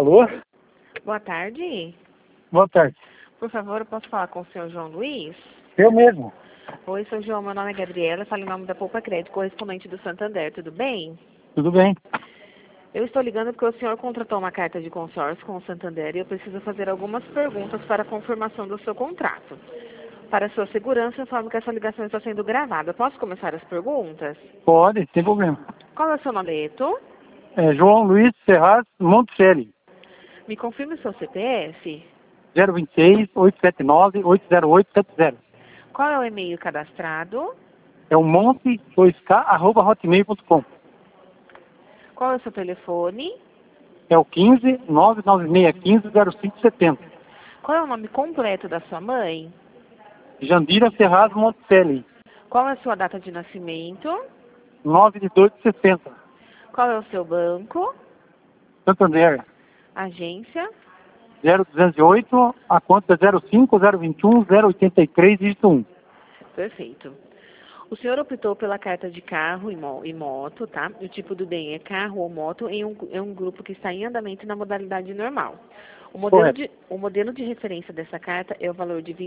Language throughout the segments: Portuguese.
Alô? Boa tarde. Boa tarde. Por favor, eu posso falar com o senhor João Luiz? Eu mesmo. Oi, seu João, meu nome é Gabriela, falo em nome da Poupa Crédito, correspondente do Santander, tudo bem? Tudo bem? Eu estou ligando porque o senhor contratou uma carta de consórcio com o Santander e eu preciso fazer algumas perguntas para a confirmação do seu contrato. Para sua segurança, eu informo que essa ligação está sendo gravada. Posso começar as perguntas? Pode, sem problema. Qual é o seu nome? É João Luiz Ferraz Monticelli, Me confirme o seu CPF. 026 879 80870. Qual é o e-mail cadastrado? É o monte2k@hotmail.com. Qual é o seu telefone? É o 15 99615 0570. Qual é o nome completo da sua mãe? Jandira Ferraz Monticelli, Qual é a sua data de nascimento? 9/2/60. Qual é o seu banco? Santander, Agência? 0208, a conta é 05 021 083, dígito 1. Perfeito. O senhor optou pela carta de carro e moto, tá? O tipo do bem é carro ou moto em um grupo que está em andamento na modalidade normal. O modelo de referência dessa carta é o valor de R$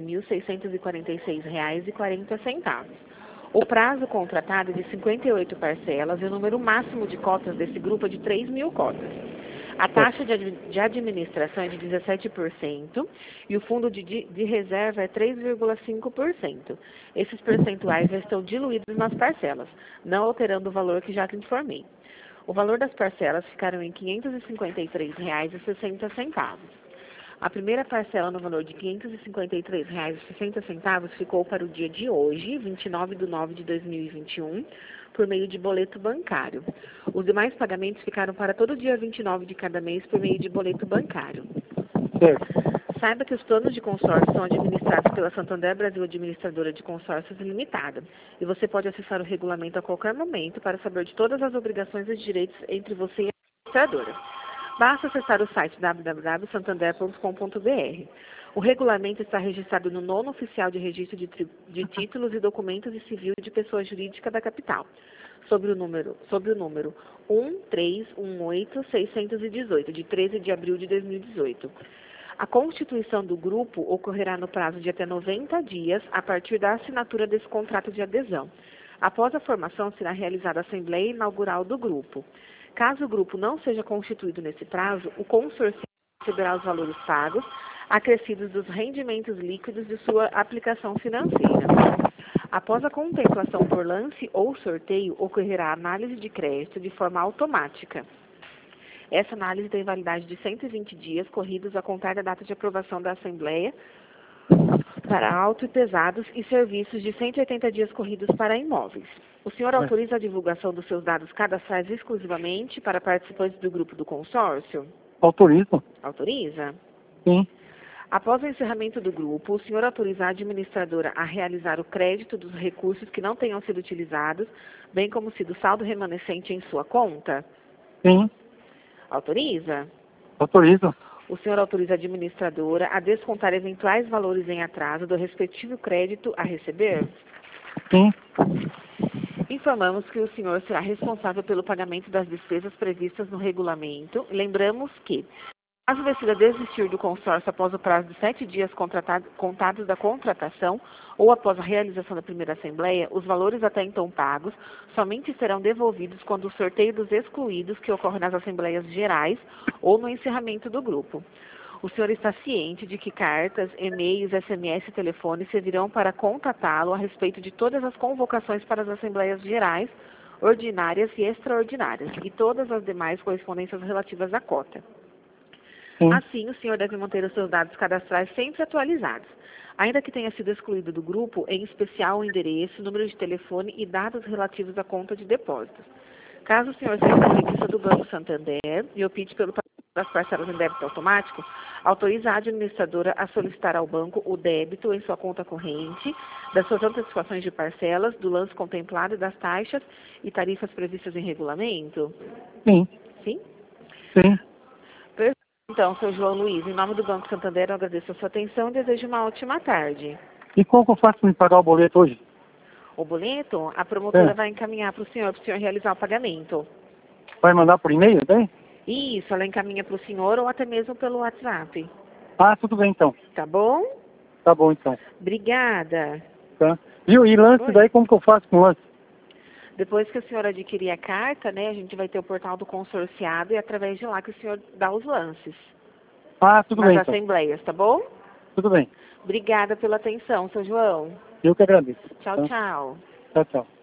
26.646,40. O prazo contratado é de 58 parcelas e o número máximo de cotas desse grupo é de 3.000 cotas. A taxa de administração é de 17% e o fundo de reserva é 3,5%. Esses percentuais já estão diluídos nas parcelas, não alterando o valor que já te informei. O valor das parcelas ficaram em R$ 553,60. A primeira parcela no valor de R$ 553,60 ficou para o dia de hoje, 29/9/2021, por meio de boleto bancário. Os demais pagamentos ficaram para todo dia 29 de cada mês por meio de boleto bancário. Certo. Saiba que os planos de consórcio são administrados pela Santander Brasil Administradora de Consórcios Limitada. E você pode acessar o regulamento a qualquer momento para saber de todas as obrigações e direitos entre você e a administradora. Basta acessar o site www.santander.com.br. O regulamento está registrado no nono oficial de registro de títulos e documentos de civil de pessoa jurídica da capital, sobre o número 1318618, de 13 de abril de 2018. A constituição do grupo ocorrerá no prazo de até 90 dias a partir da assinatura desse contrato de adesão. Após a formação, será realizada a Assembleia Inaugural do grupo. Caso o grupo não seja constituído nesse prazo, o consórcio receberá os valores pagos, acrescidos dos rendimentos líquidos de sua aplicação financeira. Após a contemplação por lance ou sorteio, ocorrerá a análise de crédito de forma automática. Essa análise tem validade de 120 dias corridos a contar da data de aprovação da Assembleia para auto e pesados e serviços de 180 dias corridos para imóveis. O senhor autoriza a divulgação dos seus dados cadastrais exclusivamente para participantes do grupo do consórcio? Autorizo? Autoriza? Sim. Após o encerramento do grupo, o senhor autoriza a administradora a realizar o crédito dos recursos que não tenham sido utilizados, bem como se do saldo remanescente em sua conta? Sim. Autoriza? Autorizo. O senhor autoriza a administradora a descontar eventuais valores em atraso do respectivo crédito a receber? Sim. Informamos que o senhor será responsável pelo pagamento das despesas previstas no regulamento. Lembramos que, caso decida desistir do consórcio após o prazo de 7 dias contados da contratação ou após a realização da primeira assembleia, os valores até então pagos somente serão devolvidos quando o sorteio dos excluídos que ocorre nas assembleias gerais ou no encerramento do grupo. O senhor está ciente de que cartas, e-mails, SMS e telefone servirão para contatá-lo a respeito de todas as convocações para as assembleias gerais, ordinárias e extraordinárias e todas as demais correspondências relativas à cota. Sim. Assim, o senhor deve manter os seus dados cadastrais sempre atualizados, ainda que tenha sido excluído do grupo, em especial o endereço, número de telefone e dados relativos à conta de depósitos. Caso o senhor seja acionista do Banco Santander e opte pelo pagamento das parcelas em débito automático, autoriza a administradora a solicitar ao banco o débito em sua conta corrente, das suas antecipações de parcelas, do lance contemplado e das taxas e tarifas previstas em regulamento? Sim. Sim? Sim. Então, seu João Luiz, em nome do Banco Santander, eu agradeço a sua atenção e desejo uma ótima tarde. E como que eu faço para me pagar o boleto hoje? O boleto, a promotora vai encaminhar para o senhor realizar o pagamento. Vai mandar por e-mail, tem? Isso, ela encaminha para o senhor ou até mesmo pelo WhatsApp. Ah, tudo bem então. Tá bom? Tá bom então. Obrigada. Tá. Viu? E lance Oi. daí, como que eu faço com lance? Depois que o senhor adquirir a carta, né, a gente vai ter o portal do consorciado e através de lá que o senhor dá os lances Ah, tudo nas bem então. assembleias, tá bom? Tudo bem. Obrigada pela atenção, seu João. Eu que agradeço. Tchau, Tá? tchau. Tchau, tchau.